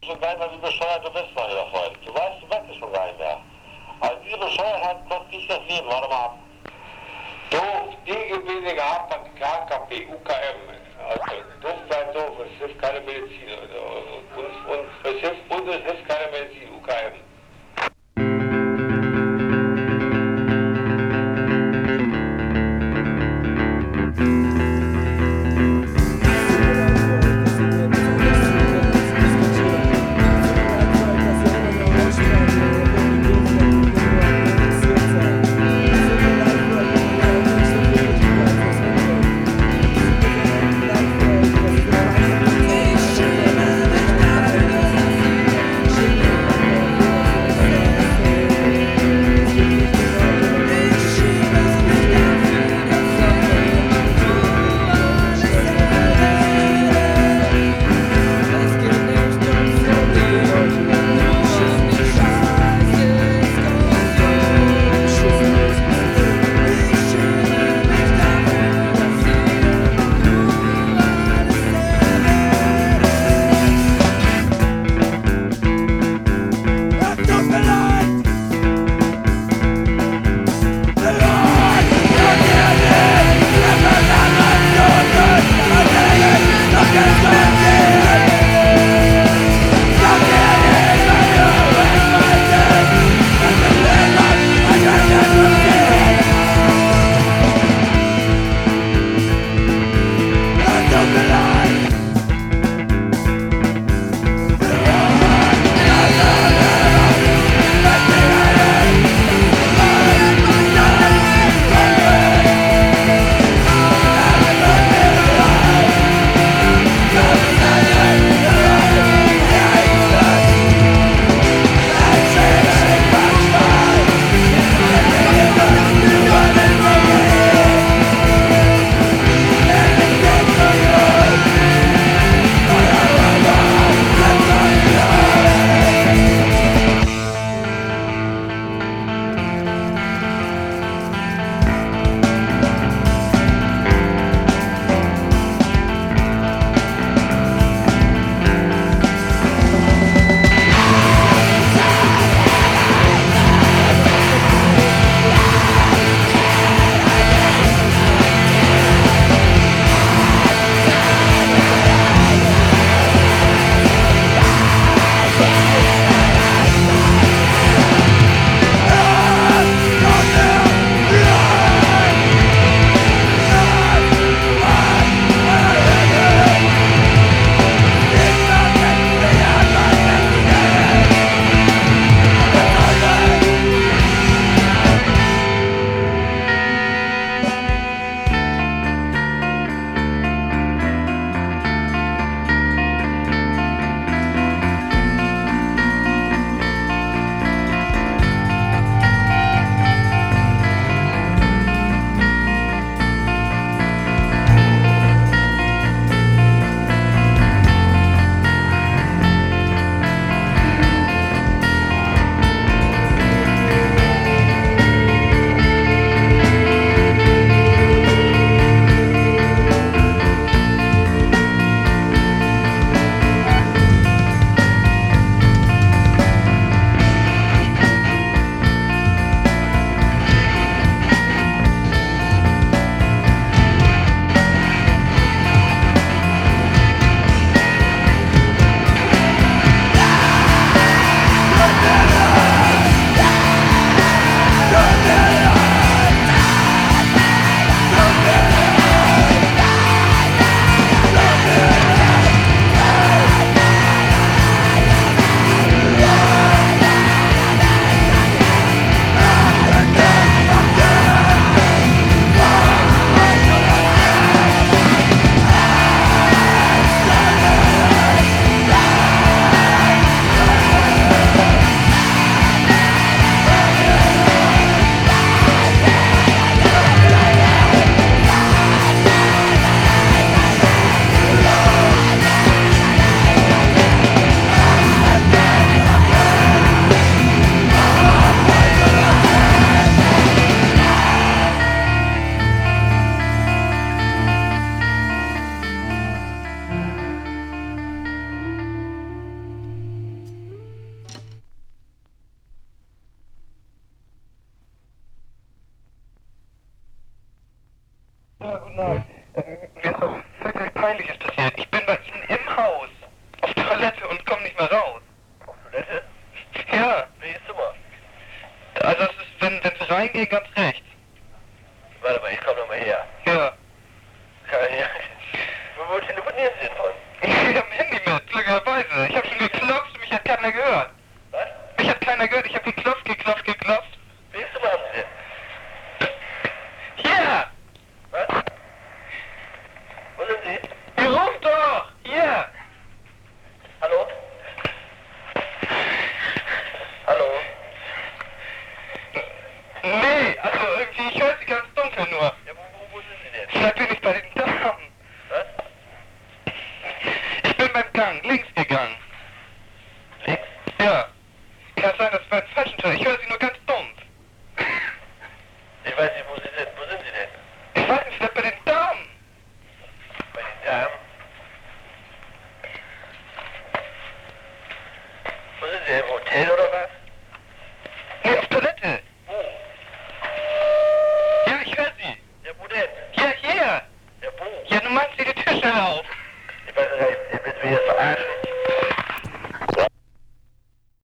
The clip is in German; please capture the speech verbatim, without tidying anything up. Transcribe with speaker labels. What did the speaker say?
Speaker 1: schon gar nicht mehr, wie bescheuert du bist, mein lieber Freund. Du weißt, du weißt es schon gar nicht mehr. Also diese Bescheuertheit kostet dich das Leben, warte mal ab.
Speaker 2: Doof, die Gebiete gehabt hat K K P, U K M. Also doof bleibt doof, es hilft keine Medizin. Und, und, es hilft, und es hilft keine Medizin, U K M.
Speaker 3: Ich Ja, guten Abend. Ähm, Mir ist was wirklich Peinliches passiert. Ich bin bei Ihnen im Haus, auf Toilette und komme nicht mehr raus.
Speaker 1: Auf Toilette?
Speaker 3: Ja,
Speaker 1: Welches Zimmer?
Speaker 3: also es ist, wenn, wenn Sie reingehen, ganz rechts.
Speaker 1: Warte mal, ich komm noch mal her.
Speaker 3: Ja.
Speaker 1: Kann ich, wo, wo telefonieren Sie denn von?
Speaker 3: Ich hab ein Handy mit, glücklicherweise. Ich habe schon geklopft, mich hat keiner gehört.
Speaker 1: Was?
Speaker 3: Mich hat keiner gehört, ich habe geklopft, geklopft, geklopft.
Speaker 1: Welches Zimmer haben Sie denn?
Speaker 3: Hier!
Speaker 1: Was? Wo sind Sie?
Speaker 3: Ihr ruft doch! Hier!
Speaker 1: Hallo? Hallo?
Speaker 3: Nee, also irgendwie, ich höre Sie ganz dunkel nur.
Speaker 1: Ja, wo, wo, wo sind Sie denn?
Speaker 3: Vielleicht bin ich bei den Damen.
Speaker 1: Was?
Speaker 3: Ich bin beim Gang, links gegangen.
Speaker 1: Links?
Speaker 3: Ja. Kann sein, dass es bei den falschen Teil. Ich höre Sie nur ganz dumpf.
Speaker 1: Ich weiß nicht, wo Sie sind. Wo sind Sie denn?
Speaker 3: Ich weiß nicht, vielleicht bei den Damen.
Speaker 1: Bei den Damen? Wo sind Sie denn? Im Hotel oder